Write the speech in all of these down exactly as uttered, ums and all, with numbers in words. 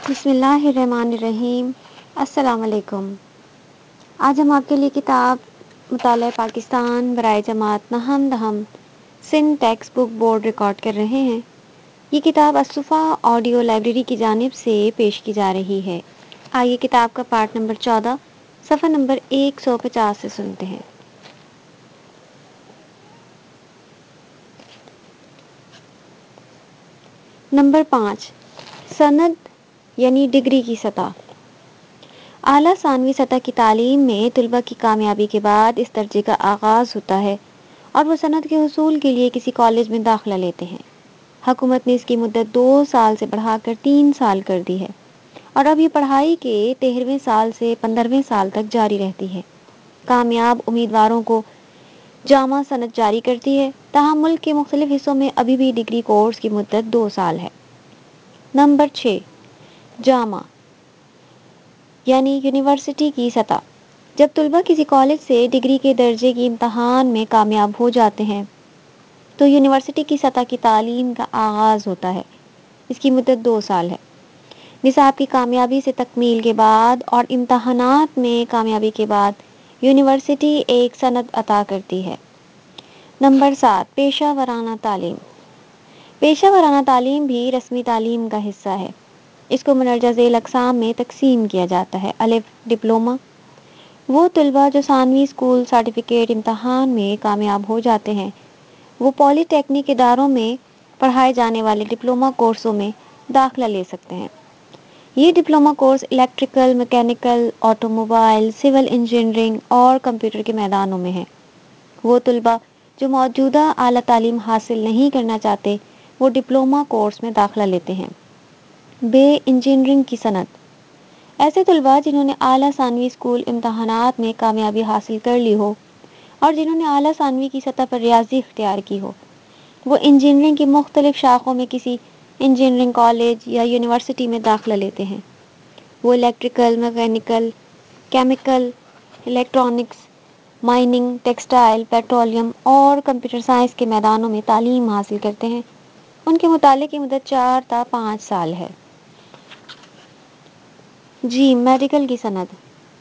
بسم اللہ الرحمن الرحیم۔ السلام علیکم۔ آج ہم آپ کے لیے کتاب مطالعہ پاکستان برائے جماعت نہم دہم Sindh text book board record کر رہے ہیں۔ یہ کتاب الصفا آڈیو لائبریری کی جانب سے پیش کی جا رہی ہے۔ آئیے کتاب کا پارٹ نمبر چودہ صفحہ نمبر ایک سو پچاس سے سنتے ہیں۔ نمبر پانچ، سند یعنی ڈگری کی سطح۔ اعلیٰ ثانوی سطح کی تعلیم میں طلباء کی کامیابی کے بعد اس درجے کا آغاز ہوتا ہے اور وہ سند کے حصول کے لیے کسی کالج میں داخلہ لیتے ہیں۔ حکومت نے اس کی مدت دو سال سے بڑھا کر تین سال کر دی ہے اور اب یہ پڑھائی کے تیرہویں سال سے پندرہویں سال تک جاری رہتی ہے۔ کامیاب امیدواروں کو جامع سند جاری کرتی ہے، تاہم ملک کے مختلف حصوں میں ابھی بھی ڈگری کورس کی مدت دو سال ہے۔ نمبر چھ، جامع یعنی یونیورسٹی کی سطح۔ جب طلباء کسی کالج سے ڈگری کے درجے کی امتحان میں کامیاب ہو جاتے ہیں تو یونیورسٹی کی سطح کی تعلیم کا آغاز ہوتا ہے۔ اس کی مدت دو سال ہے۔ نصاب کی کامیابی سے تکمیل کے بعد اور امتحانات میں کامیابی کے بعد یونیورسٹی ایک سند عطا کرتی ہے۔ نمبر سات، پیشہ ورانہ تعلیم۔ پیشہ ورانہ تعلیم بھی رسمی تعلیم کا حصہ ہے۔ اس کو مندرجہ ذیل اقسام میں تقسیم کیا جاتا ہے۔ الف، ڈپلومہ، وہ طلباء جو ثانوی اسکول سرٹیفکیٹ امتحان میں کامیاب ہو جاتے ہیں وہ پولی ٹیکنک اداروں میں پڑھائے جانے والے ڈپلومہ کورسوں میں داخلہ لے سکتے ہیں۔ یہ diploma course electrical, mechanical, automobile, civil engineering اور کمپیوٹر کے میدانوں میں ہیں۔ وہ طلباء جو موجودہ اعلیٰ تعلیم حاصل نہیں کرنا چاہتے وہ ڈپلومہ کورس میں داخلہ لیتے ہیں۔ بے، انجینئرنگ کی صنعت۔ ایسے طلباء جنہوں نے اعلیٰ ثانوی اسکول امتحانات میں کامیابی حاصل کر لی ہو اور جنہوں نے اعلیٰ ثانوی کی سطح پر ریاضی اختیار کی ہو وہ انجینئرنگ کی مختلف شاخوں میں کسی انجینئرنگ کالج یا یونیورسٹی میں داخلہ لیتے ہیں۔ وہ electrical, mechanical, chemical, electronics, mining, textile, petroleum اور کمپیوٹر سائنس کے میدانوں میں تعلیم حاصل کرتے ہیں۔ ان کے مطالعے کی مدت چار تا پانچ سال ہے۔ جی، میڈیکل کی صنعت۔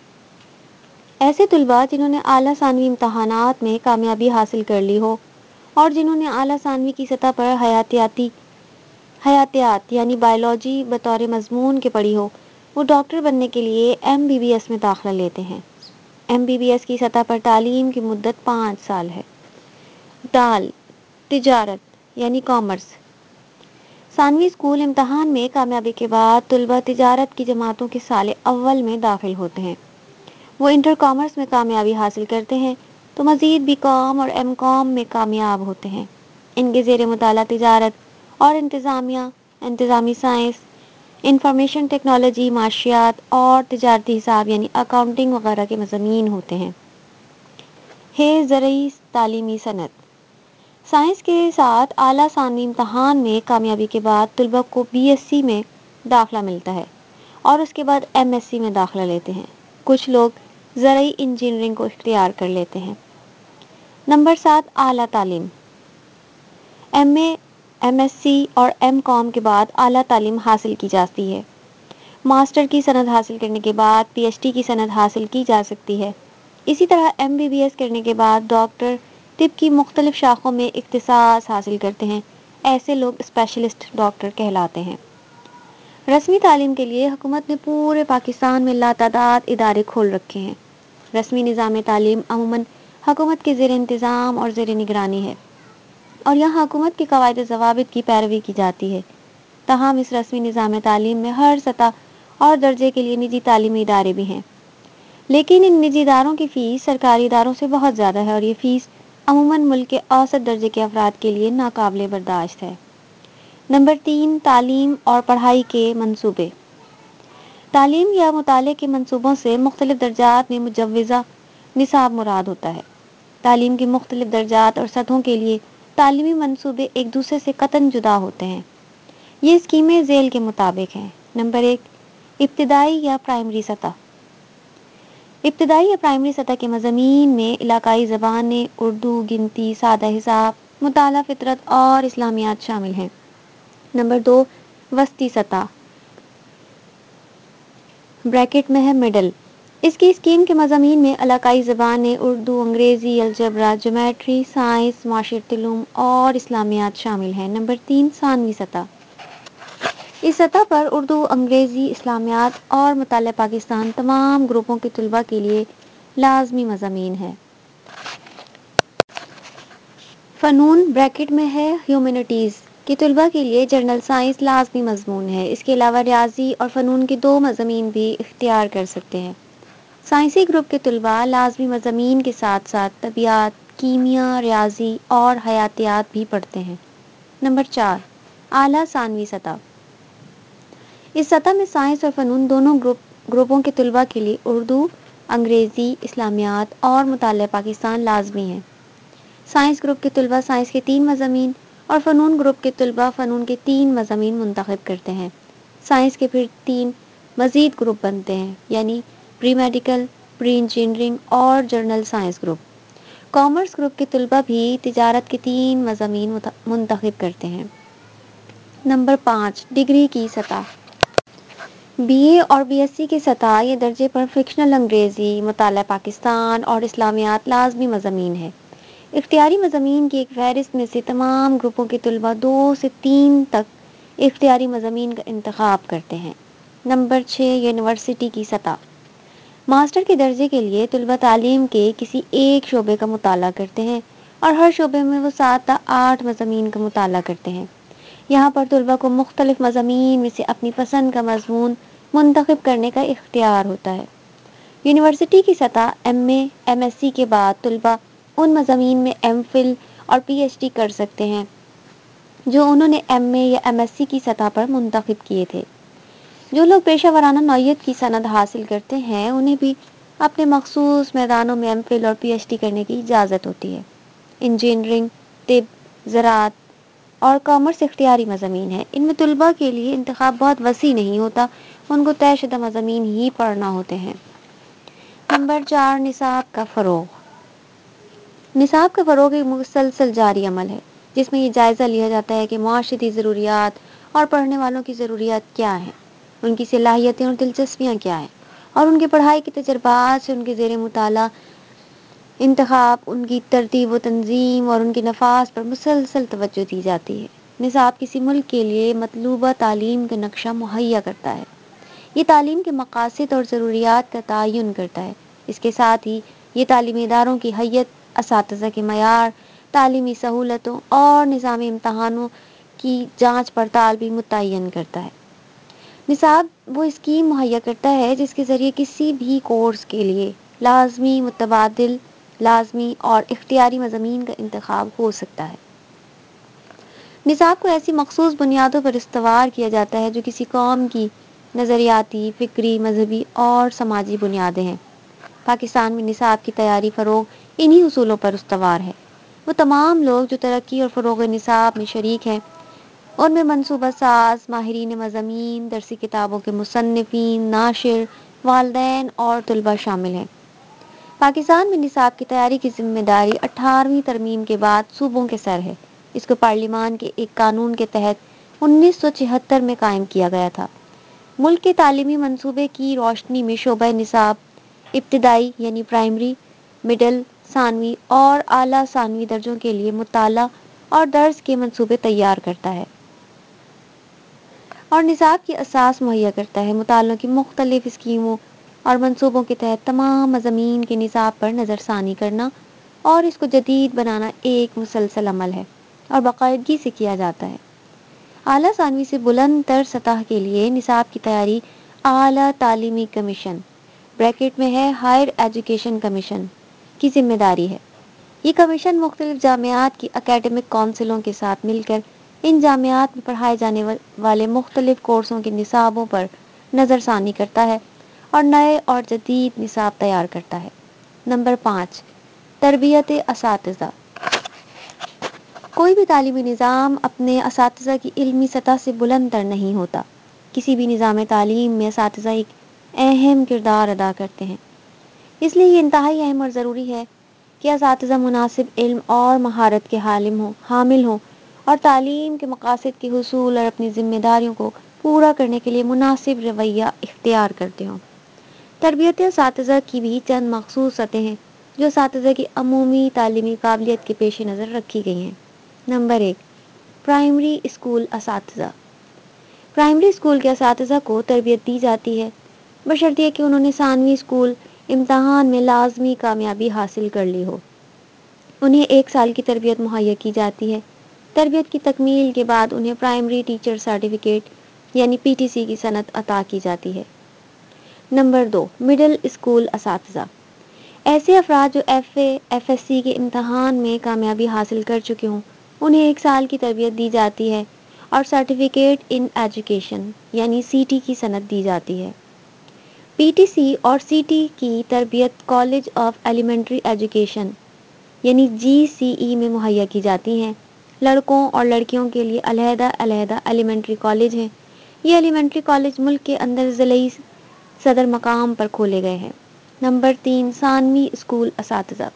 ایسے طلباء جنہوں نے اعلیٰ ثانوی امتحانات میں کامیابی حاصل کر لی ہو اور جنہوں نے اعلیٰ ثانوی کی سطح پر حیاتیاتی حیاتیات یعنی بائیولوجی بطور مضمون کے پڑھی ہو وہ ڈاکٹر بننے کے لیے ایم بی بی ایس میں داخلہ لیتے ہیں۔ ایم بی بی ایس کی سطح پر تعلیم کی مدت پانچ سال ہے۔ دال، تجارت یعنی کامرس۔ ثانوی اسکول امتحان میں کامیابی کے بعد طلباء تجارت کی جماعتوں کے سال اول میں داخل ہوتے ہیں۔ وہ انٹر کامرس میں کامیابی حاصل کرتے ہیں تو مزید بی کام اور ایم کام میں کامیاب ہوتے ہیں۔ ان کے زیر مطالعہ تجارت اور انتظامیہ، انتظامی سائنس، انفارمیشن ٹیکنالوجی، معاشیات اور تجارتی حساب یعنی اکاؤنٹنگ وغیرہ کے مضامین ہوتے ہیں۔ ہے زرعی تعلیمی صنعت۔ سائنس کے ساتھ اعلیٰ ثانوی امتحان میں کامیابی کے بعد طلباء کو بی ایس سی میں داخلہ ملتا ہے اور اس کے بعد ایم ایس سی میں داخلہ لیتے ہیں۔ کچھ لوگ زرعی انجینئرنگ کو اختیار کر لیتے ہیں۔ نمبر سات، اعلیٰ تعلیم۔ M A, M S C اور ایم کام کے بعد اعلیٰ تعلیم حاصل کی جاتی ہے۔ ماسٹر کی سند حاصل کرنے کے بعد پی ایچ ڈی کی سند حاصل کی جا سکتی ہے۔ اسی طرح ایم بی بی ایس کرنے کے بعد ڈاکٹر طب کی مختلف شاخوں میں اختصاص حاصل کرتے ہیں۔ ایسے لوگ اسپیشلسٹ ڈاکٹر کہلاتے ہیں۔ رسمی تعلیم کے لیے حکومت نے پورے پاکستان میں لاتعداد ادارے کھول رکھے ہیں۔ رسمی نظام تعلیم عموماً حکومت کے زیر انتظام اور زیر نگرانی ہے اور یہاں حکومت کے قواعد و ضوابط کی پیروی کی جاتی ہے۔ تاہم اس رسمی نظام تعلیم میں ہر سطح اور درجے کے لیے نجی تعلیمی ادارے بھی ہیں، لیکن ان نجی اداروں کی فیس سرکاری اداروں سے بہت زیادہ ہے اور یہ فیس عموماً ملک کے اوسط درجے کے افراد کے لیے ناقابل برداشت ہے۔ نمبر تین، تعلیم اور پڑھائی کے منصوبے۔ تعلیم یا مطالعے کے منصوبوں سے مختلف درجات میں مجوزہ نصاب مراد ہوتا ہے۔ تعلیم کے مختلف درجات اور سطحوں کے لیے تعلیمی منصوبے ایک دوسرے سے قطعاً جدا ہوتے ہیں۔ یہ اسکیمیں ذیل کے مطابق ہیں۔ نمبر ایک، ابتدائی یا پرائمری سطح۔ ابتدائی یا پرائمری سطح کے مضامین میں علاقائی زبانیں، اردو، گنتی، سادہ حساب، مطالعہ فطرت اور اسلامیات شامل ہیں۔ نمبر دو، وسطی سطح۔ بریکٹ میں ہے مڈل۔ اس کی اسکیم کے مضامین میں علاقائی زبانیں، اردو، انگریزی، الجبرا، جیومیٹری، سائنس، معاشرتی علوم اور اسلامیات شامل ہیں۔ نمبر تین، ثانوی سطح۔ اس سطح پر اردو، انگریزی، اسلامیات اور مطالعہ پاکستان تمام گروپوں کے طلباء کے لیے لازمی مضامین ہے۔ فنون بریکٹ میں ہے ہیومینٹیز کے طلباء کے لیے جنرل سائنس لازمی مضمون ہے۔ اس کے علاوہ ریاضی اور فنون کے دو مضامین بھی اختیار کر سکتے ہیں۔ سائنسی گروپ کے طلباء لازمی مضامین کے ساتھ ساتھ طبیعیات، کیمیا، ریاضی اور حیاتیات بھی پڑھتے ہیں۔ نمبر چار، اعلیٰ ثانوی سطح۔ اس سطح میں سائنس اور فنون دونوں گروپ گروپوں کے طلباء کے لیے اردو، انگریزی، اسلامیات اور مطالعہ پاکستان لازمی ہیں۔ سائنس گروپ کے طلباء سائنس کے تین مضامین اور فنون گروپ کے طلباء فنون کے تین مضامین منتخب کرتے ہیں۔ سائنس کے پھر تین مزید گروپ بنتے ہیں، یعنی پری میڈیکل، پری انجینئرنگ اور general science group. Commerce group کے طلباء بھی تجارت کے تین مضامین منتخب کرتے ہیں۔ نمبر پانچ، ڈگری کی سطح۔ بی اے اور بی ایس سی کے سطح یا درجے پر فکشنل انگریزی، مطالعہ پاکستان اور اسلامیات لازمی مضامین ہے۔ اختیاری مضامین کی ایک فہرست میں سے تمام گروپوں کے طلباء دو سے تین تک اختیاری مضامین کا انتخاب کرتے ہیں۔ نمبر چھ، یونیورسٹی کی سطح۔ ماسٹر کے درجے کے لیے طلباء تعلیم کے کسی ایک شعبے کا مطالعہ کرتے ہیں اور ہر شعبے میں وہ سات تا آٹھ مضامین کا مطالعہ کرتے ہیں۔ یہاں پر طلباء کو مختلف مضامین میں سے اپنی پسند کا مضمون منتخب کرنے کا اختیار ہوتا ہے۔ یونیورسٹی کی سطح M A, M S C کے بعد طلباء ان مضامین میں ایم فل اور پی ایچ ڈی کر سکتے ہیں جو انہوں نے ایم اے یا ایم ایس سی کی سطح پر منتخب کیے تھے۔ جو لوگ پیشہ ورانہ نوعیت کی سند حاصل کرتے ہیں انہیں بھی اپنے مخصوص میدانوں میں ایم فل اور پی ایچ ڈی کرنے کی اجازت ہوتی ہے۔ انجینئرنگ، طب، زراعت اور کامرس اختیاری مضامین ہیں۔ ان میں طلباء کے لیے انتخاب بہت وسیع نہیں ہوتا، ان کو طے شدہ مضامین ہی پڑھنا ہوتے ہیں۔ نمبر چار، نصاب کا فروغ۔ نصاب کا فروغ ایک مسلسل جاری عمل ہے جس میں یہ جائزہ لیا جاتا ہے کہ معاشرتی ضروریات اور پڑھنے والوں کی ضروریات کیا ہیں، ان کی صلاحیتیں اور دلچسپیاں کیا ہیں، اور ان کے پڑھائی کے تجربات سے ان کے زیر مطالعہ انتخاب، ان کی ترتیب و تنظیم اور ان کے نفاذ پر مسلسل توجہ دی جاتی ہے۔ نصاب کسی ملک کے لیے مطلوبہ تعلیم کا نقشہ مہیا کرتا ہے۔ یہ تعلیم کے مقاصد اور ضروریات کا تعین کرتا ہے۔ اس کے ساتھ ہی یہ تعلیمی اداروں کی حیت، اساتذہ کے معیار، تعلیمی سہولتوں اور نظام امتحانوں کی جانچ پڑتال بھی متعین کرتا ہے۔ نصاب وہ اسکیم مہیا کرتا ہے جس کے ذریعے کسی بھی کورس کے لیے لازمی، متبادل، لازمی اور اختیاری مضامین کا انتخاب ہو سکتا ہے۔ نصاب کو ایسی مخصوص بنیادوں پر استوار کیا جاتا ہے جو کسی قوم کی نظریاتی، فکری، مذہبی اور سماجی بنیادیں ہیں۔ پاکستان میں نصاب کی تیاری فروغ انہی اصولوں پر استوار ہے۔ وہ تمام لوگ جو ترقی اور فروغ نصاب میں شریک ہیں، ان میں منصوبہ ساز، ماہرین مضامین، درسی کتابوں کے مصنفین، ناشر، والدین اور طلباء شامل ہیں۔ پاکستان میں نصاب کی تیاری کی ذمہ داری اٹھارہویں ترمیم کے بعد صوبوں کے سر ہے۔ اس کو پارلیمان کے ایک قانون کے تحت انیس سو چھہتر میں قائم کیا گیا تھا۔ ملک کے تعلیمی منصوبے کی روشنی میں شعبہ نصاب ابتدائی یعنی پرائمری، مڈل، ثانوی اور اعلیٰ ثانوی درجوں کے لیے مطالعہ اور درس کے منصوبے تیار کرتا ہے اور نصاب کی اساس مہیا کرتا ہے۔ مطالعوں کی مختلف اسکیموں اور منصوبوں کے تحت تمام مضامین کے نصاب پر نظر ثانی کرنا اور اس کو جدید بنانا ایک مسلسل عمل ہے اور باقاعدگی سے کیا جاتا ہے۔ اعلیٰ ثانوی سے بلند تر سطح کے لیے نصاب کی تیاری اعلیٰ تعلیمی کمیشن بریکٹ میں ہے ہائر ایجوکیشن کمیشن کی ذمہ داری ہے۔ یہ کمیشن مختلف جامعات کی اکیڈمک کونسلوں کے ساتھ مل کر ان جامعات میں پڑھائے جانے والے مختلف کورسوں کے نصابوں پر نظر ثانی کرتا ہے اور نئے اور جدید نصاب تیار کرتا ہے۔ نمبر پانچ، تربیت اساتذہ۔ کوئی بھی تعلیمی نظام اپنے اساتذہ کی علمی سطح سے بلند تر نہیں ہوتا۔ کسی بھی نظام تعلیم میں اساتذہ ایک اہم کردار ادا کرتے ہیں۔ اس لیے یہ انتہائی اہم اور ضروری ہے کہ اساتذہ مناسب علم اور مہارت کے حامل ہوں حامل ہوں اور تعلیم کے مقاصد کے حصول اور اپنی ذمہ داریوں کو پورا کرنے کے لیے مناسب رویہ اختیار کرتے ہوں۔ تربیتی اساتذہ کی بھی چند مخصوص سطحیں ہیں جو اساتذہ کی عمومی تعلیمی قابلیت کے پیش نظر رکھی گئی ہیں۔ نمبر ایک، پرائمری اسکول اساتذہ۔ پرائمری اسکول کے اساتذہ کو تربیت دی جاتی ہے بشرطیہ کہ انہوں نے ثانوی اسکول امتحان میں لازمی کامیابی حاصل کر لی ہو۔ انہیں ایک سال کی تربیت مہیا کی جاتی ہے۔ تربیت کی تکمیل کے بعد انہیں پرائمری ٹیچر سرٹیفکیٹ یعنی پی ٹی سی کی سند عطا کی جاتی ہے۔ نمبر دو، مڈل اسکول اساتذہ۔ ایسے افراد جو F A F S C کے امتحان میں کامیابی حاصل کر چکے ہوں انہیں ایک سال کی تربیت دی جاتی ہے اور سرٹیفکیٹ ان ایجوکیشن یعنی سی ٹی کی سند دی جاتی ہے۔ پی ٹی سی اور سی ٹی کی تربیت کالج آف ایلیمنٹری ایجوکیشن یعنی جی سی ای میں مہیا کی جاتی ہیں۔ لڑکوں اور لڑکیوں کے لیے علیحدہ علیحدہ ایلیمنٹری کالج ہیں۔ یہ ایلیمنٹری کالج ملک کے اندر ضلعی صدر مقام پر کھولے گئے ہیں۔ نمبر تین، ثانوی اسکول اساتذہ۔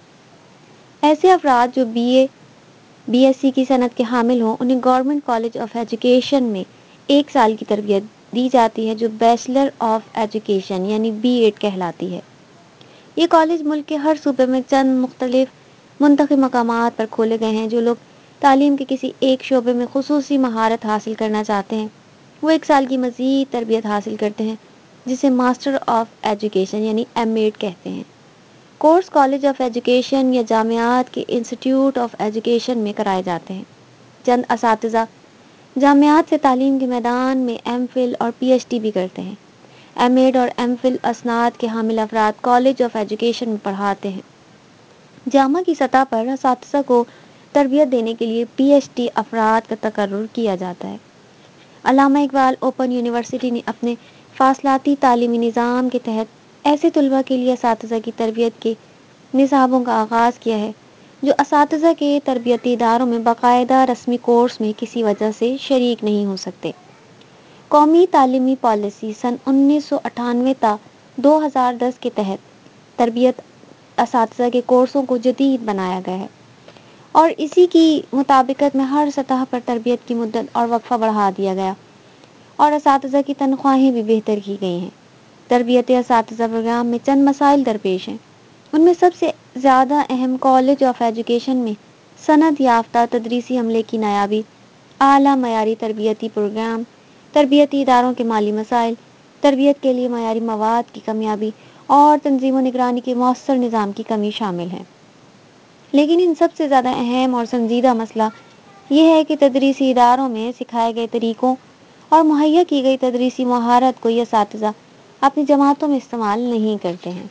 ایسے افراد جو B A B S C کی سند کے حامل ہوں انہیں گورنمنٹ کالج آف ایجوکیشن میں ایک سال کی تربیت دی جاتی ہے جو بیچلر آف ایجوکیشن یعنی بی ایڈ کہلاتی ہے۔ یہ کالج ملک کے ہر صوبے میں چند مختلف منتخب مقامات پر کھولے گئے ہیں۔ جو لوگ تعلیم کے کسی ایک شعبے میں خصوصی مہارت حاصل کرنا چاہتے ہیں وہ ایک سال کی مزید تربیت حاصل کرتے ہیں جسے ماسٹر آف ایجوکیشن یعنی ایم ایڈ کہتے ہیں۔ کورس کالج آف ایجوکیشن یا جامعات کے انسٹیٹیوٹ آف ایجوکیشن میں کرائے جاتے ہیں۔ چند اساتذہ جامعات سے تعلیم کے میدان میں ایم فل اور پی ایچ ڈی بھی کرتے ہیں۔ ایم ایڈ اور ایم فل اسناد کے حامل افراد کالج آف ایجوکیشن میں پڑھاتے ہیں۔ جامعہ کی سطح پر اساتذہ کو تربیت دینے کے لیے پی ایچ ڈی افراد کا تقرر کیا جاتا ہے۔ علامہ اقبال اوپن یونیورسٹی نے اپنے فاصلاتی تعلیمی نظام کے تحت ایسے طلباء کے لیے اساتذہ کی تربیت کے نصابوں کا آغاز کیا ہے جو اساتذہ کے تربیتی اداروں میں باقاعدہ رسمی کورس میں کسی وجہ سے شریک نہیں ہو سکتے۔ قومی تعلیمی پالیسی سن انیس سو اٹھانوے تا دو ہزار دس کے تحت تربیت اساتذہ کے کورسوں کو جدید بنایا گیا ہے اور اسی کی مطابقت میں ہر سطح پر تربیت کی مدت اور وقفہ بڑھا دیا گیا اور اساتذہ کی تنخواہیں بھی بہتر کی گئی ہیں۔ تربیتی اساتذہ پروگرام میں چند مسائل درپیش ہیں۔ ان میں سب سے زیادہ اہم کالج آف ایجوکیشن میں سند یافتہ تدریسی عملے کی نایابی، اعلیٰ معیاری تربیتی پروگرام، تربیتی اداروں کے مالی مسائل، تربیت کے لیے معیاری مواد کی کمیابی اور تنظیم و نگرانی کے مؤثر نظام کی کمی شامل ہے۔ لیکن ان سب سے زیادہ اہم اور سنجیدہ مسئلہ یہ ہے کہ تدریسی اداروں میں سکھائے گئے طریقوں اور مہیا کی گئی تدریسی مہارت کو یہ اساتذہ اپنی جماعتوں میں استعمال نہیں کرتے ہیں۔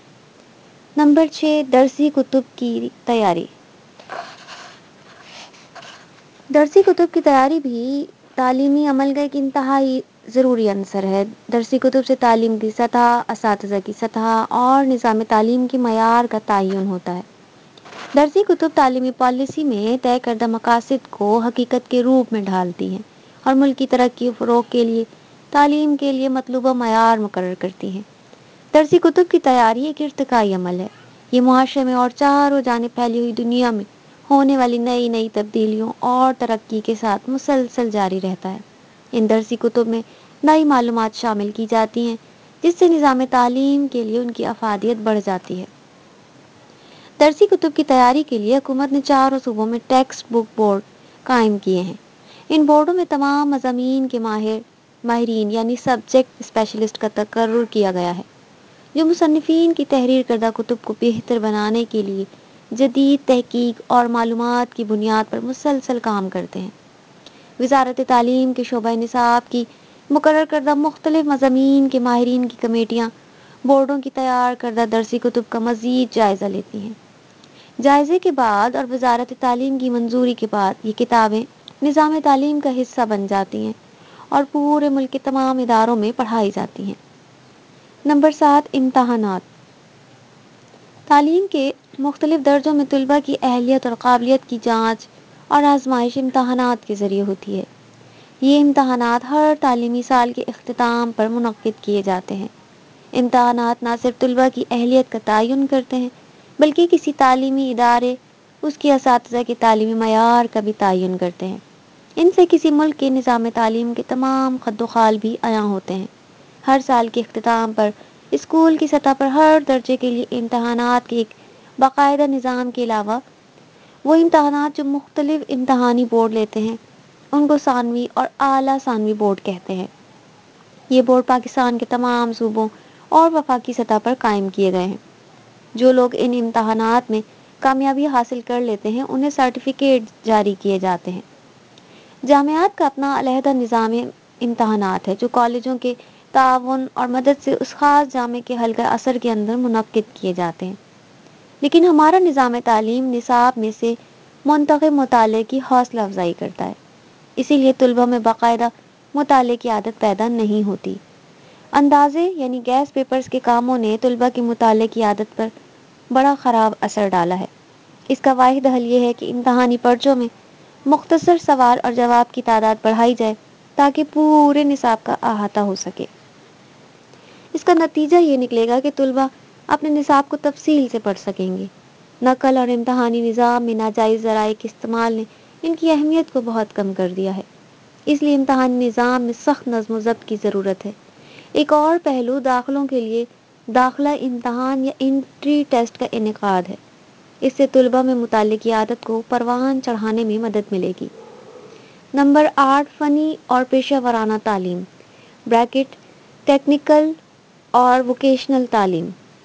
نمبر چھ، درسی کتب کی تیاری۔ درسی کتب کی تیاری بھی تعلیمی عمل کا ایک انتہائی ضروری عنصر ہے۔ درسی کتب سے تعلیم کی سطح، اساتذہ کی سطح اور نظام تعلیم کے معیار کا تعین ہوتا ہے۔ درسی کتب تعلیمی پالیسی میں طے کردہ مقاصد کو حقیقت کے روپ میں ڈھالتی ہیں اور ملک کی ترقی و فروغ کے لیے تعلیم کے لیے مطلوبہ معیار مقرر کرتی ہیں۔ درسی کتب کی تیاری ایک ارتقائی عمل ہے۔ یہ معاشرے میں اور چاروں جانب پھیلی ہوئی دنیا میں ہونے والی نئی نئی تبدیلیوں اور ترقی کے ساتھ مسلسل جاری رہتا ہے۔ ان درسی کتب میں نئی معلومات شامل کی جاتی ہیں جس سے نظام تعلیم کے لیے ان کی افادیت بڑھ جاتی ہے۔ درسی کتب کی تیاری کے لیے حکومت نے چاروں صوبوں میں ٹیکسٹ بک بورڈ قائم کیے ہیں۔ ان بورڈوں میں تمام مضامین کے ماہر ماہرین یعنی سبجیکٹ اسپیشلسٹ کا تقرر کیا گیا ہے جو مصنفین کی تحریر کردہ کتب کو بہتر بنانے کے لیے جدید تحقیق اور معلومات کی بنیاد پر مسلسل کام کرتے ہیں۔ وزارت تعلیم کے شعبہ نصاب کی مقرر کردہ مختلف مضامین کے ماہرین کی کمیٹیاں بورڈوں کی تیار کردہ درسی کتب کا مزید جائزہ لیتی ہیں۔ جائزے کے بعد اور وزارت تعلیم کی منظوری کے بعد یہ کتابیں نظام تعلیم کا حصہ بن جاتی ہیں اور پورے ملک کے تمام اداروں میں پڑھائی جاتی ہیں۔ نمبر سات، امتحانات۔ تعلیم کے مختلف درجوں میں طلباء کی اہلیت اور قابلیت کی جانچ اور آزمائش امتحانات کے ذریعے ہوتی ہے۔ یہ امتحانات ہر تعلیمی سال کے اختتام پر منعقد کیے جاتے ہیں۔ امتحانات نہ صرف طلباء کی اہلیت کا تعین کرتے ہیں بلکہ کسی تعلیمی ادارے اس کے اساتذہ کے تعلیمی معیار کا بھی تعین کرتے ہیں۔ ان سے کسی ملک کے نظام تعلیم کے تمام خد و خال بھی عیاں ہوتے ہیں۔ ہر سال کے اختتام پر اسکول کی سطح پر ہر درجے کے لیے امتحانات کے ایک باقاعدہ نظام کے علاوہ وہ امتحانات جو مختلف امتحانی بورڈ لیتے ہیں ان کو ثانوی اور اعلیٰ ثانوی بورڈ کہتے ہیں۔ یہ بورڈ پاکستان کے تمام صوبوں اور وفاقی سطح پر قائم کیے گئے ہیں۔ جو لوگ ان امتحانات میں کامیابی حاصل کر لیتے ہیں انہیں سرٹیفکیٹ جاری کیے جاتے ہیں۔ جامعات کا اپنا علیحدہ نظام امتحانات ہے جو کالجوں کے تعاون اور مدد سے اس خاص جامع کے حلقہ اثر کے اندر منعقد کیے جاتے ہیں، لیکن ہمارا نظام تعلیم نصاب میں سے منتخب مطالعے کی حوصلہ افزائی کرتا ہے، اسی لیے طلبہ میں باقاعدہ مطالعے کی عادت پیدا نہیں ہوتی۔ اندازے یعنی گیس پیپرز کے کاموں نے طلبہ کی مطالعے کی عادت پر بڑا خراب اثر ڈالا ہے۔ اس کا واحد حل یہ ہے کہ امتحانی پرچوں میں مختصر سوال اور جواب کی تعداد بڑھائی جائے تاکہ پورے نصاب کا احاطہ ہو سکے۔ اس کا نتیجہ یہ نکلے گا کہ طلبہ اپنے نصاب کو تفصیل سے پڑھ سکیں گے۔ نقل اور امتحانی نظام میں ناجائز ذرائع کے استعمال نے ان کی اہمیت کو بہت کم کر دیا ہے، اس لیے امتحانی نظام میں سخت نظم و ضبط کی ضرورت ہے۔ ایک اور پہلو داخلوں کے لیے داخلہ امتحان یا انٹری ٹیسٹ کا انعقاد ہے۔ اس سے طلبہ میں مطالعے کی عادت کو پروان چڑھانے میں مدد ملے گی۔ نمبر آٹھ، فنی اور پیشہ ورانہ تعلیم بریکٹ ٹیکنیکل اور ووکیشنل تعلیم۔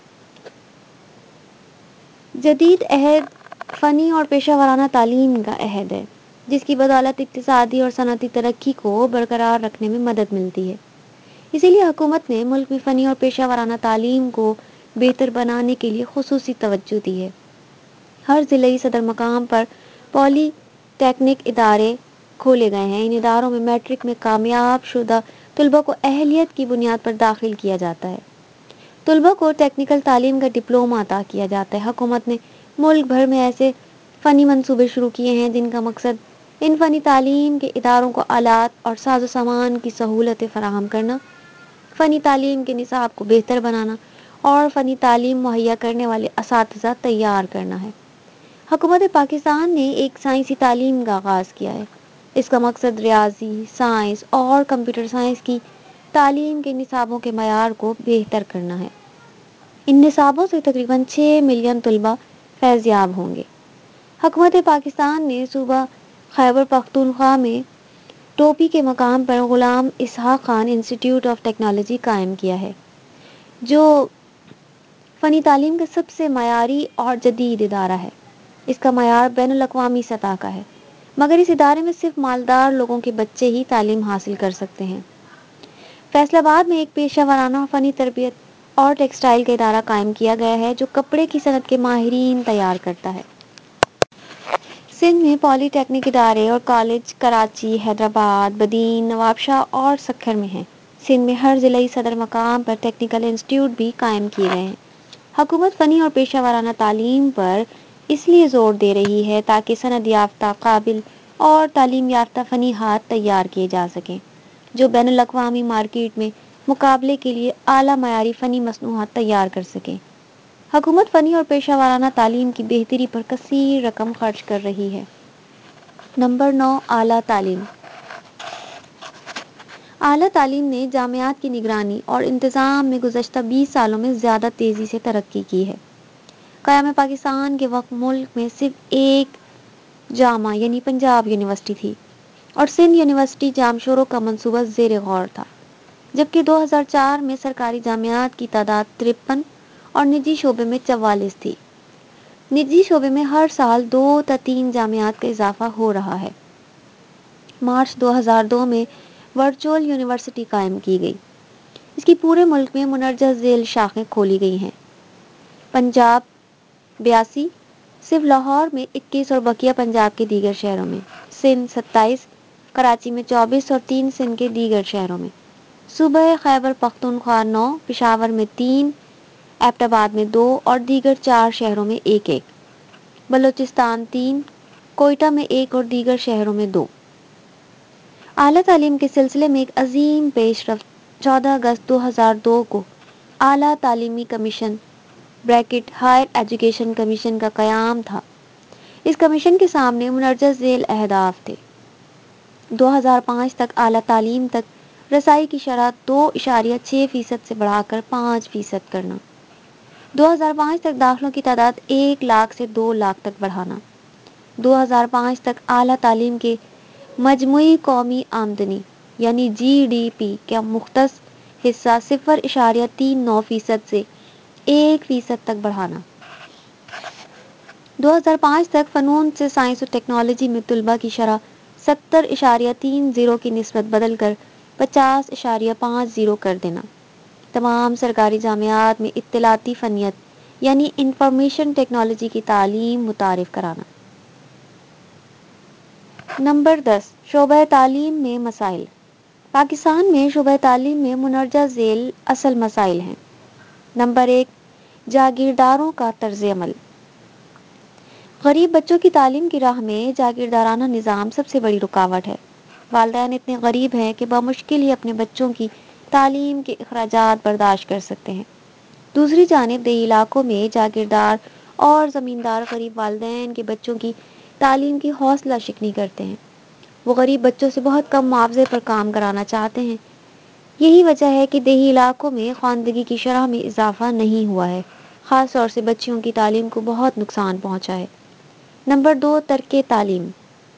جدید عہد فنی اور پیشہ ورانہ تعلیم کا عہد ہے، جس کی بدولت اقتصادی اور صنعتی ترقی کو برقرار رکھنے میں مدد ملتی ہے۔ اسی لیے حکومت نے ملک میں فنی اور پیشہ ورانہ تعلیم کو بہتر بنانے کے لیے خصوصی توجہ دی ہے۔ ہر ضلعی صدر مقام پر پولی ٹیکنک ادارے کھولے گئے ہیں۔ ان اداروں میں میٹرک میں کامیاب شدہ طلبہ کو اہلیت کی بنیاد پر داخل کیا جاتا ہے۔ طلبہ کو ٹیکنیکل تعلیم کا ڈپلومہ عطا کیا جاتا ہے۔ حکومت نے ملک بھر میں ایسے فنی منصوبے شروع کیے ہیں جن کا مقصد ان فنی تعلیم کے اداروں کو آلات اور ساز و سامان کی سہولتیں فراہم کرنا، فنی تعلیم کے نصاب کو بہتر بنانا اور فنی تعلیم مہیا کرنے والے اساتذہ تیار کرنا ہے۔ حکومت پاکستان نے ایک سائنسی تعلیم کا آغاز کیا ہے۔ اس کا مقصد ریاضی، سائنس اور کمپیوٹر سائنس کی تعلیم کے نصابوں کے معیار کو بہتر کرنا ہے۔ ان نصابوں سے تقریباً چھ ملین طلبہ فیض یاب ہوں گے۔ حکومت پاکستان نے صوبہ خیبر پختونخوا میں ٹوپی کے مقام پر غلام اسحاق خان انسٹی ٹیوٹ آف ٹیکنالوجی قائم کیا ہے، جو فنی تعلیم کا سب سے معیاری اور جدید ادارہ ہے۔ اس کا معیار بین الاقوامی سطح کا ہے، مگر اس ادارے میں صرف مالدار لوگوں کے بچے ہی تعلیم حاصل کر سکتے ہیں۔ فیصل آباد میں ایک پیشہ ورانہ فنی تربیت اور ٹیکسٹائل کا ادارہ قائم کیا گیا ہے جو کپڑے کی صنعت کے ماہرین تیار کرتا ہے۔ سندھ میں پولی ٹیکنک ادارے اور کالج کراچی، حیدرآباد، بدین، نوابشاہ اور سکھر میں ہیں۔ سندھ میں ہر ضلعی صدر مقام پر ٹیکنیکل انسٹیٹیوٹ بھی قائم کیے گئے ہیں۔ حکومت فنی اور پیشہ ورانہ تعلیم پر اس لیے زور دے رہی ہے تاکہ سند یافتہ، قابل اور تعلیم یافتہ فنی ہاتھ تیار کیے جا سکیں جو بین الاقوامی مارکیٹ میں مقابلے کے لیے اعلیٰ معیاری فنی مصنوعات تیار کر سکیں۔ حکومت فنی اور پیشہ ورانہ تعلیم کی بہتری پر کثیر رقم خرچ کر رہی ہے۔ نمبر نو، اعلیٰ تعلیم۔ اعلیٰ تعلیم نے جامعات کی نگرانی اور انتظام میں گزشتہ بیس سالوں میں زیادہ تیزی سے ترقی کی ہے۔ قیام پاکستان کے وقت ملک میں صرف ایک جامعہ یعنی پنجاب یونیورسٹی تھی اور سندھ یونیورسٹی جامشوروں کا منصوبہ زیر غور تھا، جبکہ دو ہزار چار میں سرکاری جامعات کی تعداد ترپن اور نجی شعبے میں چوالیس تھی۔ نجی شعبے میں ہر سال دو تا تین جامعات کا اضافہ ہو رہا ہے۔ مارچ دو ہزار دو میں ورچوئل یونیورسٹی قائم کی گئی۔ اس کی پورے ملک میں مندرجہ ذیل شاخیں کھولی گئی ہیں۔ پنجاب بیاسی، صرف لاہور میں اکیس اور بقیہ پنجاب کے دیگر شہروں میں، سندھ ستائیس، کراچی میں چوبیس اور تین سندھ کے دیگر شہروں میں، صوبہ خیبر پختونخوا نو، پشاور میں تین، ایبٹ آباد میں دو اور دیگر چار شہروں میں ایک ایک، بلوچستان تین، کوئٹہ میں ایک اور دیگر شہروں میں دو۔ اعلیٰ تعلیم کے سلسلے میں ایک عظیم پیش رفت چودہ اگست دو ہزار دو کو اعلیٰ تعلیمی commission bracket higher education commission کا قیام تھا۔ اس کمیشن کے سامنے مندرجہ ذیل اہداف تھے: دو ہزار پانچ تک اعلیٰ تعلیم تک رسائی کی شرح دو اشاریہ چھ فیصد سے بڑھا کر پانچ فیصد کرنا، دو ہزار پانچ تک داخلوں کی تعداد ایک لاکھ سے دو لاکھ تک بڑھانا، دو ہزار پانچ تک اعلیٰ تعلیم کے مجموعی قومی آمدنی یعنی جی ڈی پی کا مختص حصہ صفر اشاریہ تین نو فیصد سے ایک فیصد تک بڑھانا، دو ہزار پانچ تک فنون سے سائنس اور ٹیکنالوجی میں طلباء کی شرح ستر اشاریہ تین زیرو کی نسبت بدل کر پچاس اشاریہ پانچ زیرو کر دینا، تمام سرکاری جامعات میں اطلاعاتی فنیت یعنی انفارمیشن ٹیکنالوجی کی تعلیم متعارف کرانا۔ نمبر دس، شعبہ تعلیم میں مسائل۔ پاکستان میں شعبہ تعلیم میں مندرجہ ذیل اصل مسائل ہیں۔ نمبر ایک، جاگیرداروں کا طرز عمل۔ غریب بچوں کی تعلیم کی راہ میں جاگیردارانہ نظام سب سے بڑی رکاوٹ ہے۔ والدین اتنے غریب ہیں کہ بمشکل ہی اپنے بچوں کی تعلیم کے اخراجات برداشت کر سکتے ہیں۔ دوسری جانب دیہی علاقوں میں جاگیردار اور زمیندار غریب والدین کے بچوں کی تعلیم کی حوصلہ شکنی کرتے ہیں۔ وہ غریب بچوں سے بہت کم معاوضے پر کام کرانا چاہتے ہیں۔ یہی وجہ ہے کہ دیہی علاقوں میں خواندگی کی شرح میں اضافہ نہیں ہوا ہے، خاص طور سے بچیوں کی تعلیم کو بہت نقصان پہنچا ہے۔ نمبر دو، ترک تعلیم۔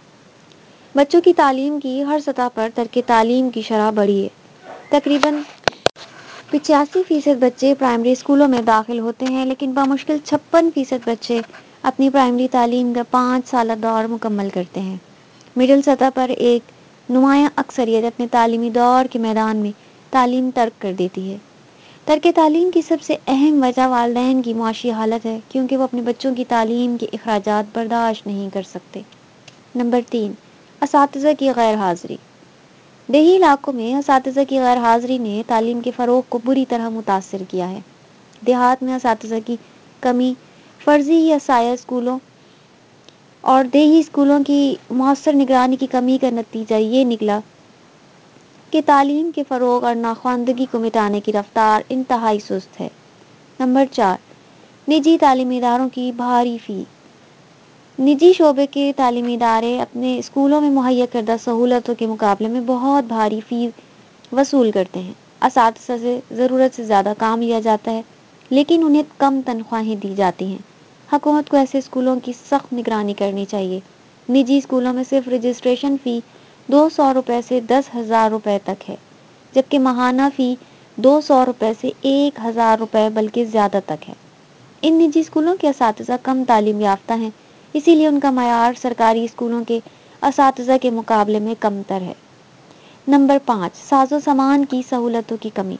بچوں کی تعلیم کی ہر سطح پر ترک تعلیم کی شرح بڑھی ہے۔ تقریباً پچاسی فیصد بچے پرائمری اسکولوں میں داخل ہوتے ہیں، لیکن بمشکل چھپن فیصد بچے اپنی پرائمری تعلیم کا پانچ سالہ دور مکمل کرتے ہیں۔ مڈل سطح پر ایک نمایاں اکثریت اپنے تعلیمی دور کے میدان میں تعلیم ترک کر دیتی ہے۔ ترک تعلیم کی سب سے اہم وجہ والدین کی معاشی حالت ہے، کیونکہ وہ اپنے بچوں کی تعلیم کے اخراجات برداشت نہیں کر سکتے۔ نمبر تین، اساتذہ کی غیر حاضری۔ دیہی علاقوں میں اساتذہ کی غیر حاضری نے تعلیم کے فروغ کو بری طرح متاثر کیا ہے۔ دیہات میں اساتذہ کی کمی، فرضی یا سایہ اسکولوں اور دیہی اسکولوں کی مؤثر نگرانی کی کمی کا نتیجہ یہ نکلا کہ تعلیم کے فروغ اور ناخواندگی کو مٹانے کی رفتار انتہائی سست ہے۔ نمبر چار، نجی تعلیمی اداروں کی بھاری فی۔ نجی شعبے کے تعلیمی ادارے اپنے اسکولوں میں مہیا کردہ سہولتوں کے مقابلے میں بہت بھاری فی وصول کرتے ہیں۔ اساتذہ سے ضرورت سے زیادہ کام لیا جاتا ہے، لیکن انہیں کم تنخواہیں دی جاتی ہیں۔ حکومت کو ایسے اسکولوں کی سخت نگرانی کرنی چاہیے۔ نجی اسکولوں میں صرف رجسٹریشن فی دو سو روپے سے دس ہزار روپے تک ہے، جبکہ ماہانہ فی دو سو روپے سے ایک ہزار روپے بلکہ زیادہ تک ہے۔ ان نجی اسکولوں کے اساتذہ کم تعلیم یافتہ ہیں، اسی لیے ان کا معیار سرکاری اسکولوں کے اساتذہ کے مقابلے میں کم تر ہے۔ نمبر پانچ، ساز و سامان کی سہولتوں کی کمی۔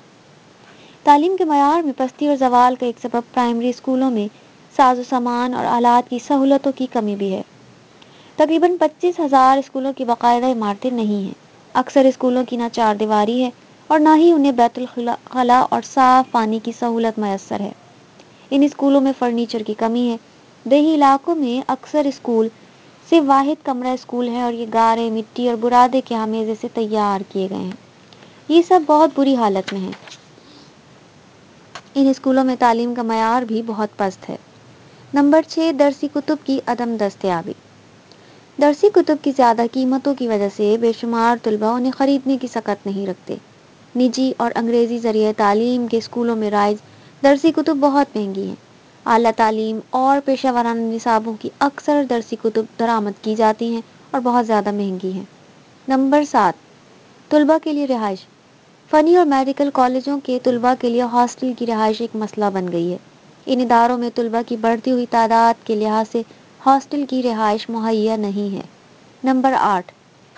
تعلیم کے معیار میں پستی اور زوال کا ایک سبب پرائمری اسکولوں میں ساز و سامان اور آلات کی سہولتوں کی کمی بھی ہے۔ تقریباً پچیس ہزار اسکولوں کی باقاعدہ عمارتیں نہیں ہیں۔ اکثر اسکولوں کی نہ چار دیواری ہے اور نہ ہی انہیں بیت الخلاء اور صاف پانی کی سہولت میسر ہے۔ ان اسکولوں میں فرنیچر کی کمی ہے۔ دیہی علاقوں میں اکثر اسکول صرف واحد کمرہ اسکول ہے اور یہ گارے، مٹی اور برادے کے ہمیزے سے تیار کیے گئے ہیں۔ یہ سب بہت بری حالت میں ہیں۔ ان اسکولوں میں تعلیم کا معیار بھی بہت پست ہے۔ نمبر چھ، درسی کتب کی عدم دستیابی۔ درسی کتب کی زیادہ قیمتوں کی وجہ سے بے شمار طلباء انہیں خریدنے کی سکت نہیں رکھتے۔ نجی اور انگریزی ذریعہ تعلیم کے اسکولوں میں رائج درسی کتب بہت مہنگی ہیں۔ اعلیٰ تعلیم اور پیشہ ورانہ نصابوں کی اکثر درسی کتب درآمد کی جاتی ہیں اور بہت زیادہ مہنگی ہیں۔ نمبر سات، طلباء کے لیے رہائش۔ فنی اور میڈیکل کالجوں کے طلباء کے لیے ہاسٹل کی رہائش ایک مسئلہ بن گئی ہے۔ ان اداروں میں طلباء کی بڑھتی ہوئی تعداد کے لحاظ سے ہاسٹل کی رہائش مہیا نہیں ہے۔ نمبر آٹھ،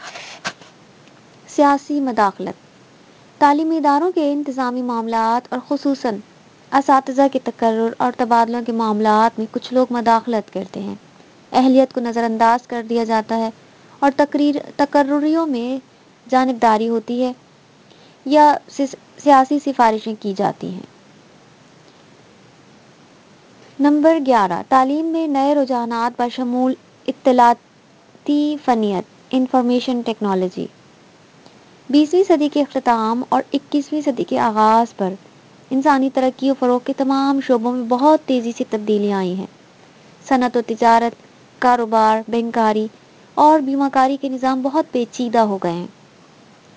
سیاسی مداخلت۔ تعلیمی اداروں کے انتظامی معاملات اور خصوصاً اساتذہ کے تقرر اور تبادلوں کے معاملات میں کچھ لوگ مداخلت کرتے ہیں۔ اہلیت کو نظر انداز کر دیا جاتا ہے اور تقریر تقرریوں میں جانبداری ہوتی ہے یا سیاسی سفارشیں کی جاتی ہیں۔ نمبر گیارہ، تعلیم میں نئے رجحانات بشمول اطلاعاتی فنیت انفارمیشن ٹیکنالوجی۔ بیسویں صدی کے اختتام اور اکیسویں صدی کے آغاز پر انسانی ترقی و فروغ کے تمام شعبوں میں بہت تیزی سے تبدیلیاں آئی ہیں۔ صنعت و تجارت، کاروبار، بینکاری اور بیمہ کاری کے نظام بہت پیچیدہ ہو گئے ہیں۔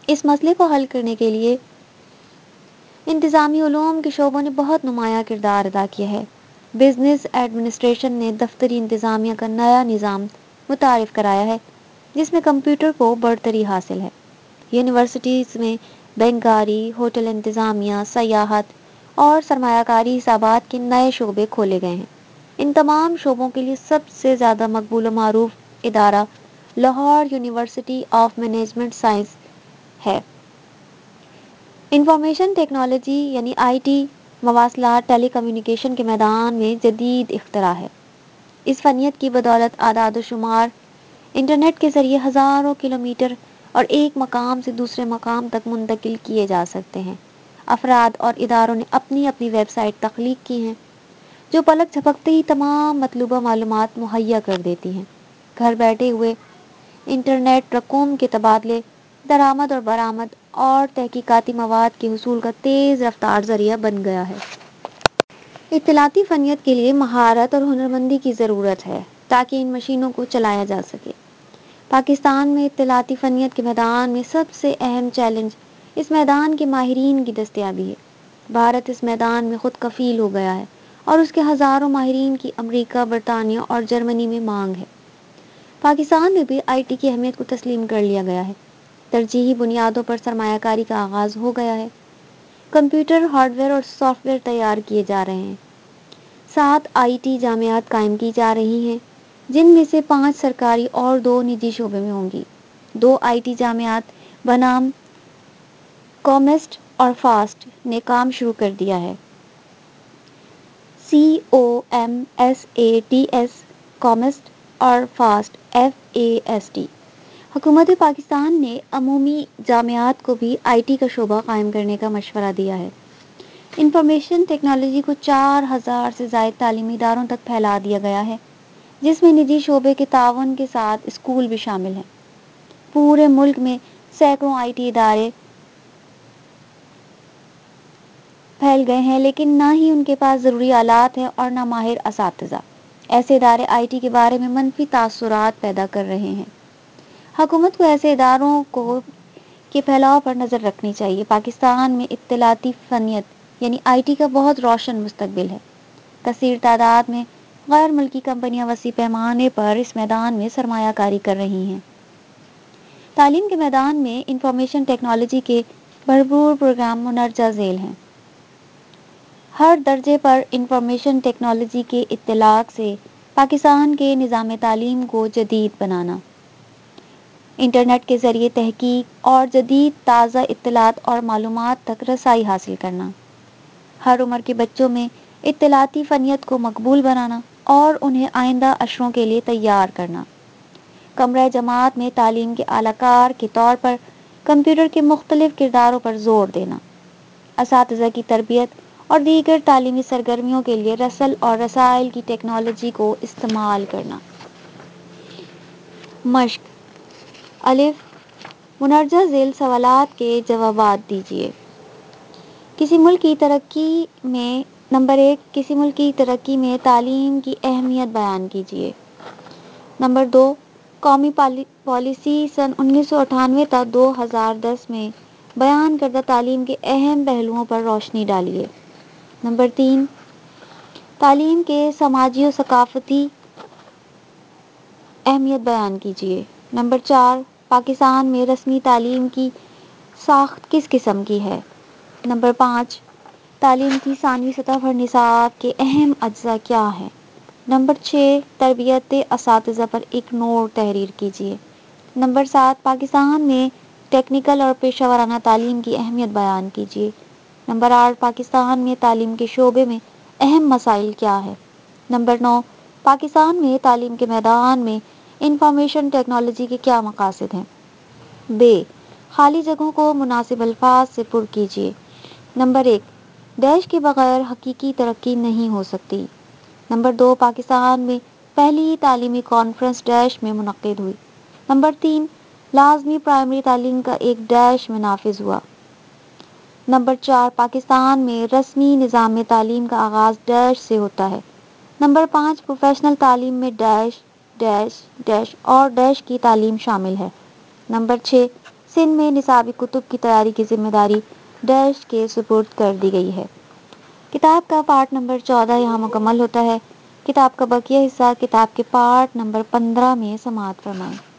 اس مسئلے کو حل کرنے کے لیے انتظامی علوم کے شعبوں نے بہت نمایاں کردار ادا کیا ہے۔ بزنس ایڈمنسٹریشن نے دفتری انتظامیہ کا نیا نظام متعارف کرایا ہے جس میں کمپیوٹر کو برتری حاصل ہے۔ یونیورسٹیز میں بینکاری، ہوٹل انتظامیہ، سیاحت اور سرمایہ کاری حسابات کے نئے شعبے کھولے گئے ہیں۔ ان تمام شعبوں کے لیے سب سے زیادہ مقبول و معروف ادارہ Lahore university of management science ہے۔ انفارمیشن ٹیکنالوجی یعنی آئی ٹی مواصلات ٹیلی کمیونیکیشن کے میدان میں جدید اختراع ہے۔ اس فنیت کی بدولت اعداد و شمار انٹرنیٹ کے ذریعے ہزاروں کلومیٹر اور ایک مقام سے دوسرے مقام تک منتقل کیے جا سکتے ہیں۔ افراد اور اداروں نے اپنی اپنی ویب سائٹ تخلیق کی ہیں جو پلک جھپکتے ہی تمام مطلوبہ معلومات مہیا کر دیتی ہیں۔ گھر بیٹھے ہوئے انٹرنیٹ رقوم کے تبادلے، درآمد اور برآمد اور تحقیقاتی مواد کے حصول کا تیز رفتار ذریعہ بن گیا ہے۔ اطلاعاتی فنیت کے لیے مہارت اور ہنرمندی کی ضرورت ہے تاکہ ان مشینوں کو چلایا جا سکے۔ پاکستان میں اطلاعاتی فنیت کے میدان میں سب سے اہم چیلنج اس میدان کے ماہرین کی دستیابی ہے۔ بھارت اس میدان میں خود کفیل ہو گیا ہے اور اس کے ہزاروں ماہرین کی امریکہ، برطانیہ اور جرمنی میں مانگ ہے۔ پاکستان میں بھی آئی ٹی کی اہمیت کو تسلیم کر لیا گیا ہے۔ ترجیحی بنیادوں پر سرمایہ کاری کا آغاز ہو گیا ہے۔ کمپیوٹر، ہارڈ ویئر اور سافٹ ویئر تیار کیے جا رہے ہیں۔ سات آئی ٹی جامعات قائم کی جا رہی ہیں جن میں سے پانچ سرکاری اور دو نجی شعبے میں ہوں گی۔ دو آئی ٹی جامعات بنام کامسٹ اور فاسٹ نے کام شروع کر دیا ہے۔ C O M S A T S COMSATS اور FAST F A S T. حکومت پاکستان نے عمومی جامعات کو بھی آئی ٹی کا شعبہ قائم کرنے کا مشورہ دیا ہے۔ انفارمیشن ٹیکنالوجی کو چار ہزار سے زائد تعلیمی اداروں تک پھیلا دیا گیا ہے جس میں نجی شعبے کے تعاون کے ساتھ اسکول بھی شامل ہیں۔ پورے ملک میں سینکڑوں آئی ٹی ادارے پھیل گئے ہیں لیکن نہ ہی ان کے پاس ضروری آلات ہیں اور نہ ماہر اساتذہ۔ ایسے ادارے آئی ٹی کے بارے میں منفی تاثرات پیدا کر رہے ہیں۔ حکومت کو ایسے اداروں کو کے پھیلاؤ پر نظر رکھنی چاہیے۔ پاکستان میں اطلاعاتی فنیت یعنی آئی ٹی کا بہت روشن مستقبل ہے۔ کثیر تعداد میں غیر ملکی کمپنیاں وسیع پیمانے پر اس میدان میں سرمایہ کاری کر رہی ہیں۔ تعلیم کے میدان میں انفارمیشن ٹیکنالوجی کے بھرپور پروگرام مندرجہ ذیل ہیں۔ ہر درجے پر انفارمیشن ٹیکنالوجی کے اطلاق سے پاکستان کے نظام تعلیم کو جدید بنانا، انٹرنیٹ کے ذریعے تحقیق اور جدید تازہ اطلاعات اور معلومات تک رسائی حاصل کرنا، ہر عمر کے بچوں میں اطلاعاتی فنیت کو مقبول بنانا اور انہیں آئندہ عشروں کے لیے تیار کرنا، کمرہ جماعت میں تعلیم کے اعلیٰ کار کے طور پر کمپیوٹر کے مختلف کرداروں پر زور دینا، اساتذہ کی تربیت اور دیگر تعلیمی سرگرمیوں کے لیے رسل اور رسائل کی ٹیکنالوجی کو استعمال کرنا۔ مشق: الف مندرجہ ذیل سوالات کے جوابات دیجیے۔ کسی ملک کی ترقی میں نمبر ایک کسی ملک کی ترقی میں تعلیم کی اہمیت بیان کیجیے۔ نمبر دو قومی پالیسی سن انیس سو اٹھانوے تا دو ہزار دس میں بیان کردہ تعلیم کے اہم پہلوؤں پر روشنی ڈالیے۔ نمبر تین تعلیم کے سماجی و ثقافتی اہمیت بیان کیجیے۔ نمبر چار پاکستان میں رسمی تعلیم کی ساخت کس قسم کی ہے۔ نمبر پانچ تعلیم کی ثانوی سطح پر نصاب کے اہم اجزاء کیا ہیں۔ نمبر چھ تربیت اساتذہ پر ایک نوٹ تحریر کیجیے۔ نمبر سات پاکستان میں ٹیکنیکل اور پیشہ ورانہ تعلیم کی اہمیت بیان کیجیے۔ نمبر آٹھ پاکستان میں تعلیم کے شعبے میں اہم مسائل کیا ہے۔ نمبر نو پاکستان میں تعلیم کے میدان میں انفارمیشن ٹیکنالوجی کے کیا مقاصد ہیں۔ بے خالی جگہوں کو مناسب الفاظ سے پر کیجیے۔ نمبر ایک دیش کے بغیر حقیقی ترقی نہیں ہو سکتی۔ نمبر دو پاکستان میں پہلی تعلیمی کانفرنس ڈیش میں منعقد ہوئی۔ نمبر تین لازمی پرائمری تعلیم کا ایک ڈیش میں نافذ ہوا۔ نمبر چار پاکستان میں رسمی نظام تعلیم کا آغاز ڈیش سے ہوتا ہے۔ نمبر پانچ پروفیشنل تعلیم میں ڈیش ڈیش ڈیش اور ڈیش کی تعلیم شامل ہے۔ نمبر چھ سندھ میں نصابی کتب کی تیاری کی ذمہ داری ڈیش کے سپرد کر دی گئی ہے۔ کتاب کا پارٹ نمبر چودہ یہاں مکمل ہوتا ہے۔ کتاب کا بقیہ حصہ کتاب کے پارٹ نمبر پندرہ میں سماعت فرمائیں۔